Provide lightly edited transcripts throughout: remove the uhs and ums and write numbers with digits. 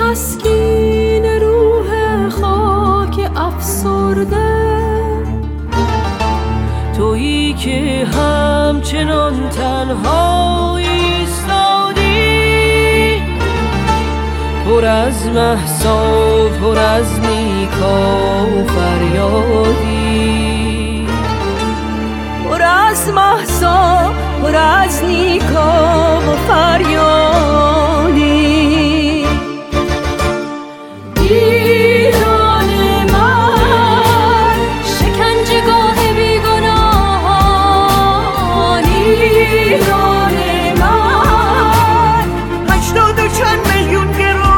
تسکین روح خاک افسرده، تویی که همچنان تنها ایستادی، پر از مهسا پر از نیکا و فریادی، پر از مهسا پر از نیکا و فریادی. ایران من شکنجهگاه بیگناهان، ایران من 80 و چند میلیون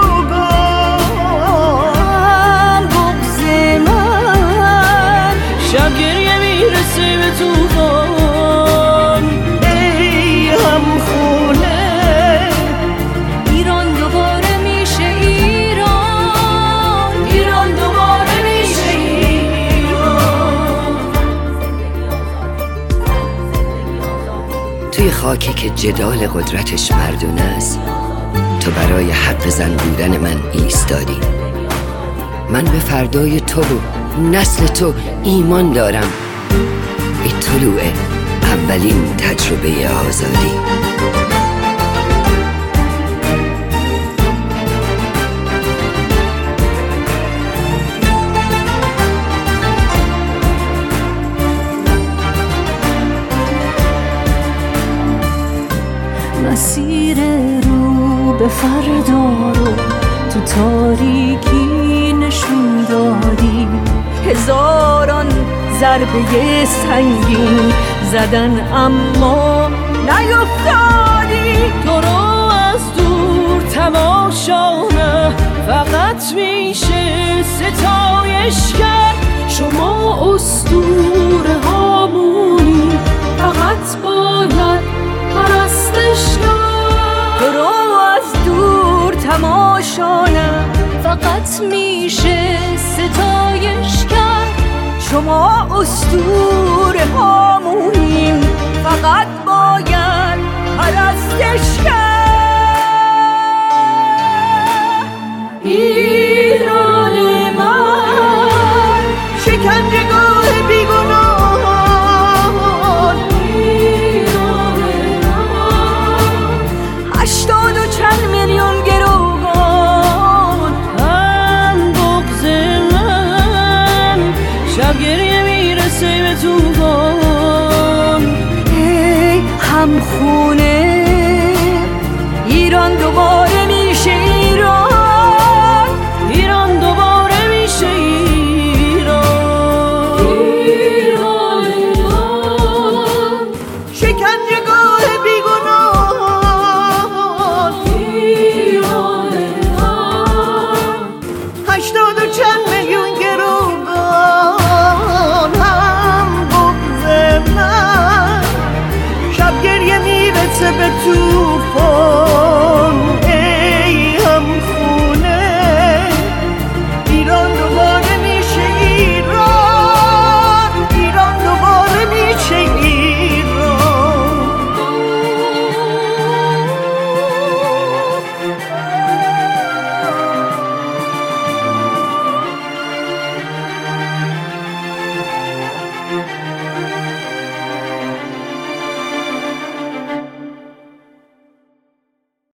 گروگان، بغض من شب گریه میرسه به توفان. ای همخونه ایران دوباره میشه ایران، ایران دوباره میشه ایران. توی خاکی که جدال قدرتش مردونه است، تو برای حق زن بودن من ایستادی. من به فردای تو و نسل تو ایمان دارم، به طلوع اولین تجربه آزادی. مسیر رو به فردا رو تو تاریکی نشون دادی، هزاران ضربه سنگین زدن اما نیفتادی. تو رو از دور تماشا نه فقط میشه ستایش کرد، شما اسطوره هامونی فقط باید پرستش کرد. تو رو از دور تماشا نه فقط میشه ستایش کرد، شما اسطوره هامونیم فقط باید پرستش کرد.